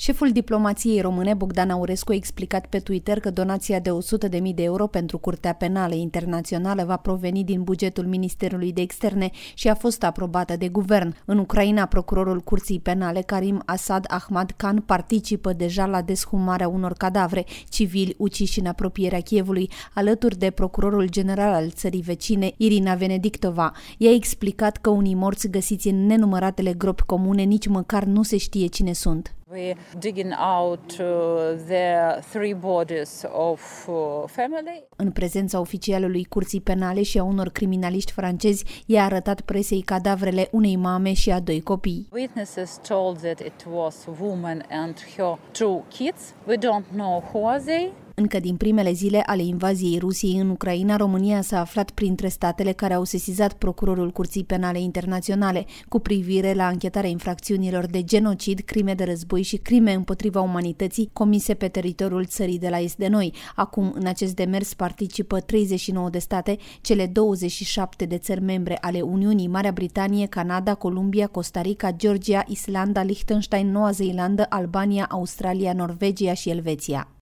Șeful diplomației române, Bogdan Aurescu, a explicat pe Twitter că donația de 100.000 de euro pentru Curtea Penală Internațională va proveni din bugetul Ministerului de Externe și a fost aprobată de guvern. În Ucraina, procurorul Curții Penale, Karim Asad Ahmad Khan, participă deja la deshumarea unor cadavre civili uciși în apropierea Kievului, alături de procurorul general al țării vecine, Irina Venedictova. Ea a explicat că unii morți găsiți în nenumăratele gropi comune nici măcar nu se știe cine sunt. We're digging out the 3 bodies of family. În prezența oficialului Curții Penale și a unor criminaliști francezi, i-a arătat presei cadavrele unei mame și a 2 copii. Witnesses told that it was a woman and her 2 kids. We don't know who are they. Încă din primele zile ale invaziei Rusiei în Ucraina, România s-a aflat printre statele care au sesizat procurorul Curții Penale Internaționale cu privire la anchetarea infracțiunilor de genocid, crime de război și crime împotriva umanității comise pe teritoriul țării de la est de noi. Acum, în acest demers participă 39 de state, cele 27 de țări membre ale Uniunii, Marea Britanie, Canada, Columbia, Costa Rica, Georgia, Islanda, Liechtenstein, Noua Zeelandă, Albania, Australia, Norvegia și Elveția.